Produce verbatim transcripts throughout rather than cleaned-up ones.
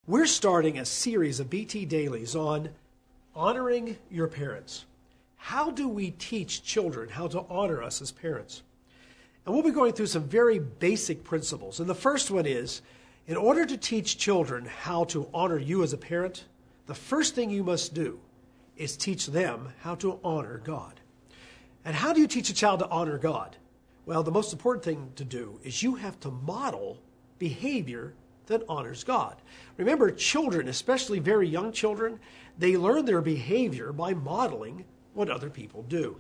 We're starting a series of B T Dailies on honoring your parents. How do we teach children how to honor us as parents? And we'll be going through some very basic principles. And the first one is, in order to teach children how to honor you as a parent, the first thing you must do is teach them how to honor God. And how do you teach a child to honor God? Well, the most important thing to do is you have to model behavior that honors God. Remember, children, especially very young children, they learn their behavior by modeling what other people do.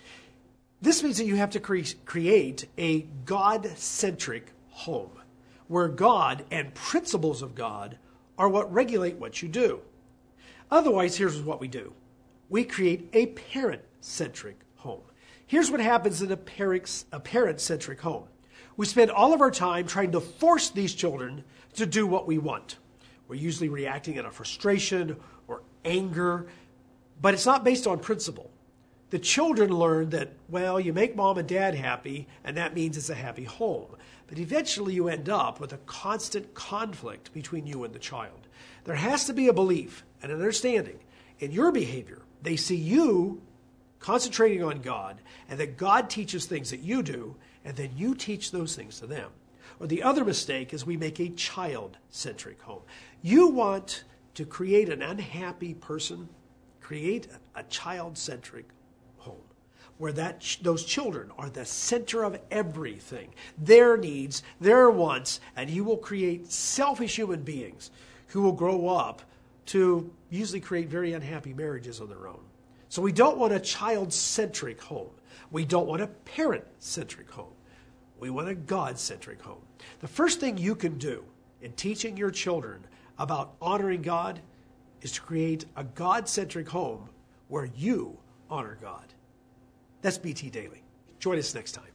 This means that you have to cre- create a God-centric home, where God and principles of God are what regulate what you do. Otherwise, here's what we do. We create a parent-centric home. Here's what happens in a parent, a parent-centric home. We spend all of our time trying to force these children to do what we want. We're usually reacting out of frustration or anger, but it's not based on principle. The children learn that, well, you make mom and dad happy, and that means it's a happy home. But eventually you end up with a constant conflict between you and the child. There has to be a belief and an understanding in your behavior. They see you concentrating on God, and that God teaches things that you do, and then you teach those things to them. Or the other mistake is we make a child-centric home. You want to create an unhappy person, create a child-centric home where that ch- those children are the center of everything, their needs, their wants, and you will create selfish human beings who will grow up to usually create very unhappy marriages on their own. So we don't want a child-centric home. We don't want a parent-centric home. We want a God-centric home. The first thing you can do in teaching your children about honoring God is to create a God-centric home where you honor God. That's B T Daily. Join us next time.